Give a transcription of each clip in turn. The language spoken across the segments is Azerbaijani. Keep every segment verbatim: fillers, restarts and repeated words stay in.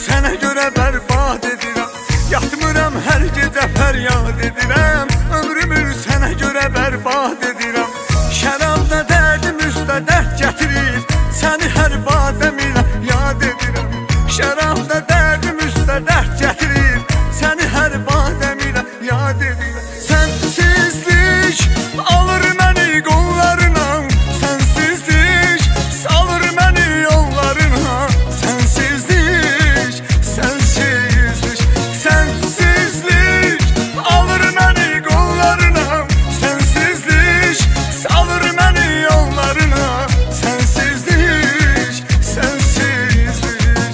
sənə görə bərbad edirəm. Yatmıram hər gecə fəryad edirəm, ömrümü sənə görə bərbad edirəm. Şərabda dərdim üstə dərd gətirir, səni hər badəm ilə yad edirəm. Şərabda dərdim üstə dərd gətirir, səni hər badəm ilə yad edirəm. Sənsizlik alır məni qollarına, sənsizlik salır məni yollarına. Sənsizlik, sənsizlik, sənsizlik alır məni qollarına, sənsizlik salır məni yollarına. Sənsizlik, sənsizlik.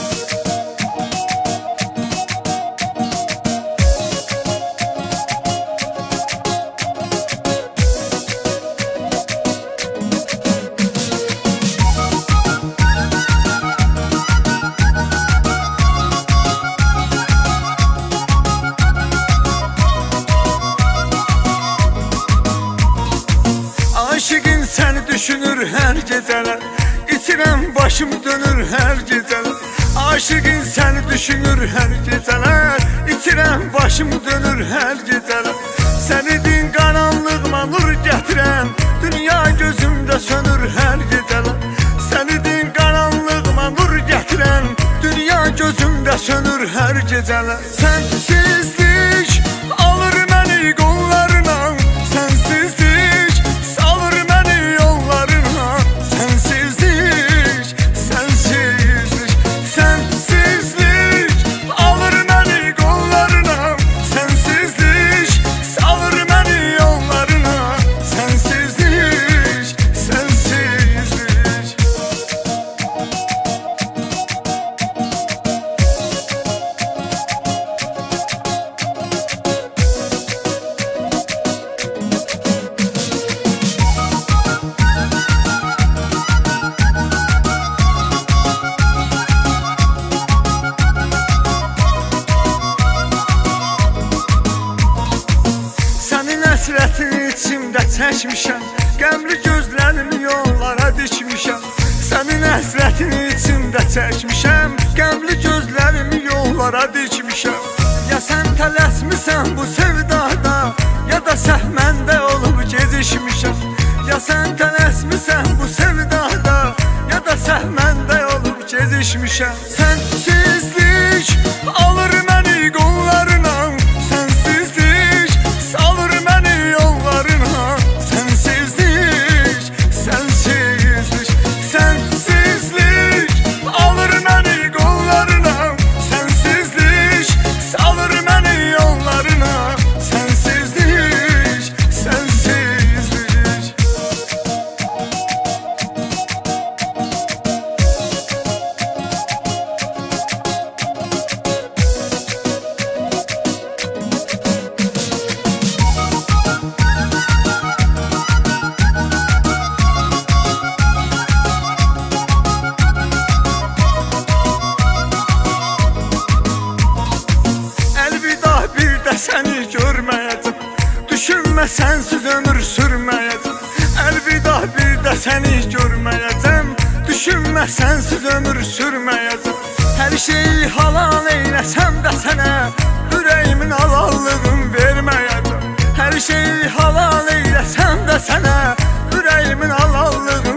Aşıqın səni düşünür hər gecələr, İçirəm başım dönür hər gecələr. Aşıqın səni düşünür hər gecələr, İçirəm başım dönür hər gecələr. Səni din qaranlığıma nur gətirən, dünya gözümdə sönür hər gecələr. Səni din qaranlığıma nur gətirən, dünya gözümdə sönür hər gecələr. Sənsizlik alır məni qollarına, sənsizlik salır məni yollarına. Sənsizlik, sənsizlik, sənsizlik alır məni qollarına, sənsizlik salır məni yollarına. Sənsizlik, sənsizlik. Sənin həsrətini içimdə çəkmişəm, qəmli gözlərimi yollara dikmişəm. Sənin həsrətini içimdə çəkmişəm, qəmli gözlərimi yollara dikmişəm. Ya sən tələsmisən bu sevdada, ya da səhməndə olub gecişmişəm. Ya sən tələsmisən bu sevdada, ya da səhməndə olub gecişmişəm. Sənsizlik alır məni qollarına, sənsizlik salır məni yollarına. Sənsizlik, sənsizlik, sənsizlik alır məni qollarına, sənsizlik salır məni yollarına. Sənsizlik, sənsizlik. Səni görməyəcəm, düşünmə sənsiz ömür sürməyəcəm. Əlvida bir də səni görməyəcəm, düşünmə sənsiz ömür sürməyəcəm. Hər şeyi halal eyləsəm də sənə, ürəyimin halallığını verməyəcəm. Hər şeyi halal eyləsəm də sənə, ürəyimin halallığını